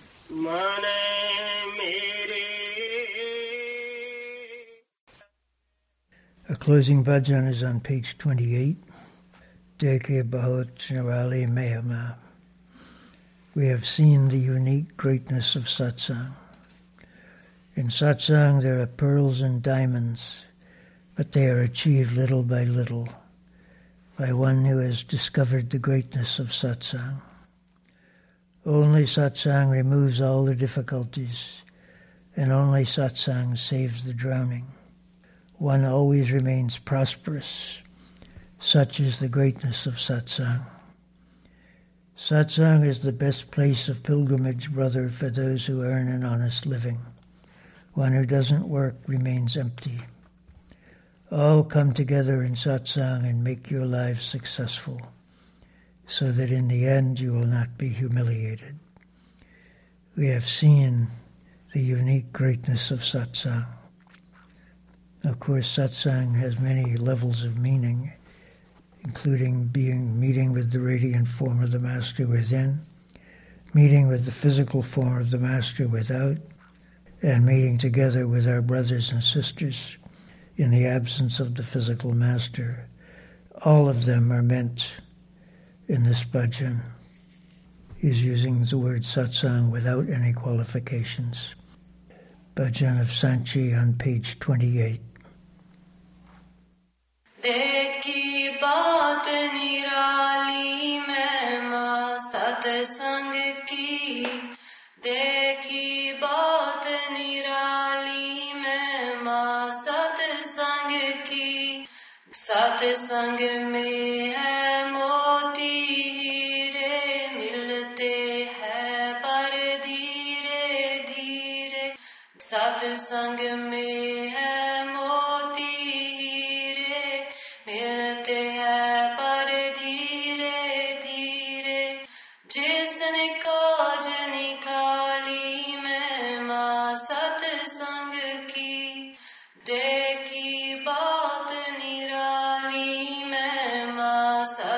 A closing bhajan is on page 28. Dekhe Bahut Nirali Mehama. We have seen the unique greatness of satsang. In satsang there are pearls and diamonds, but they are achieved little by little by one who has discovered the greatness of satsang. Only satsang removes all the difficulties, and only satsang saves the drowning. One always remains prosperous. Such is the greatness of satsang. Satsang is the best place of pilgrimage, brother, for those who earn an honest living. One who doesn't work remains empty. All come together in satsang and make your lives successful, so that in the end you will not be humiliated. We have seen the unique greatness of satsang. Of course, satsang has many levels of meaning, including meeting with the radiant form of the Master within, meeting with the physical form of the Master without, and meeting together with our brothers and sisters in the absence of the physical Master. All of them are meant in this bhajan. He's using the word satsang without any qualifications. Bhajan of Sanchi on page 28. देखी बात निराली महिमा सत्संग की, देखी बात निराली महिमा सत्संग की. सत्संग में है मोती हीरे मिलते हैं पर धीरे धीरे. सत्संग में है मोती मिलते हैं पर धीरे धीरे. जिसने काज निकाली मैं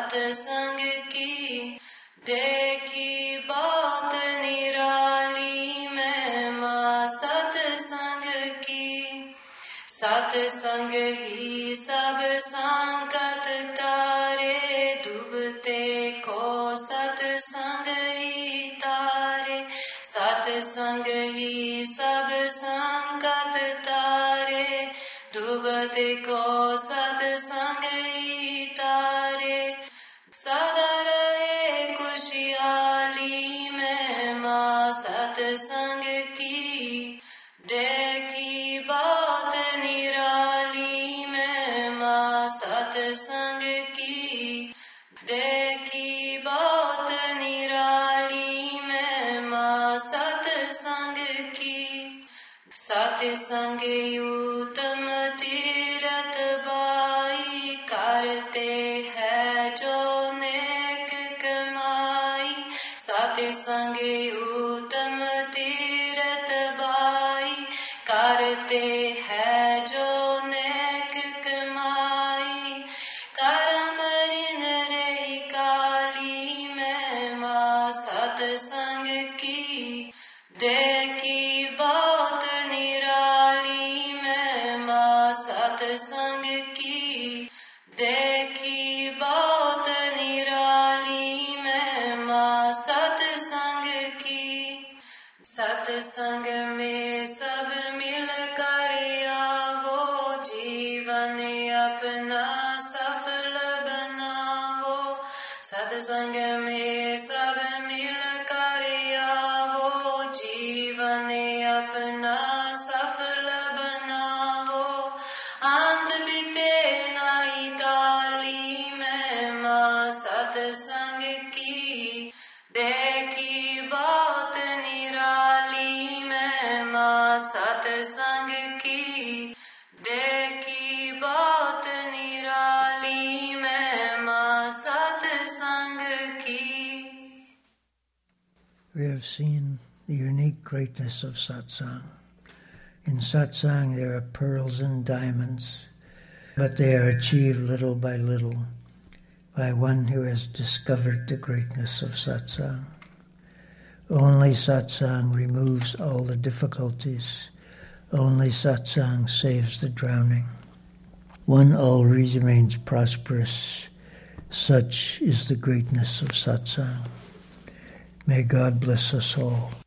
सत्संग की देखी बात निराली महिमा सत्संग की। सत्संग ही सब संकट तारे डूबते को सत्संग ही तारे। सत्संग ही सब संकट तारे डूबते को सत्संग ही तारे। सदा रहे खुशहाली महिमा सत्संग की देखी बात निराली महिमा सत्संग की देखी बात निराली महिमा सत्संग की। सत्संग उत्तम तीरथ बाई करते हैं जो नेक कमाई। सत्संग उत्तम तीरथ बाई करते हैं जो नेक कमाई। करम ऋण रही काली महिमा सत्संग की देखी बात निराली महिमा सत्संग की देखी बात निराली महिमा सत्संग की। सत्संग में सब मिलकर आओ जीवन अपना सफल बनाओ। सत्संग में सब मिलकर आओ जीवन अपना सफल बनाओ। अंत बीते नाई टाली महिमा सत्संग की देखी बात निराली महिमा सत्संग की देखी बात निराली महिमा सत्संग की। We have seen the unique greatness of satsang. In satsang there are pearls and diamonds, but they are achieved little by little by one who has discovered the greatness of satsang. Only satsang removes all the difficulties. Only satsang saves the drowning. One always remains prosperous. Such is the greatness of satsang. May God bless us all.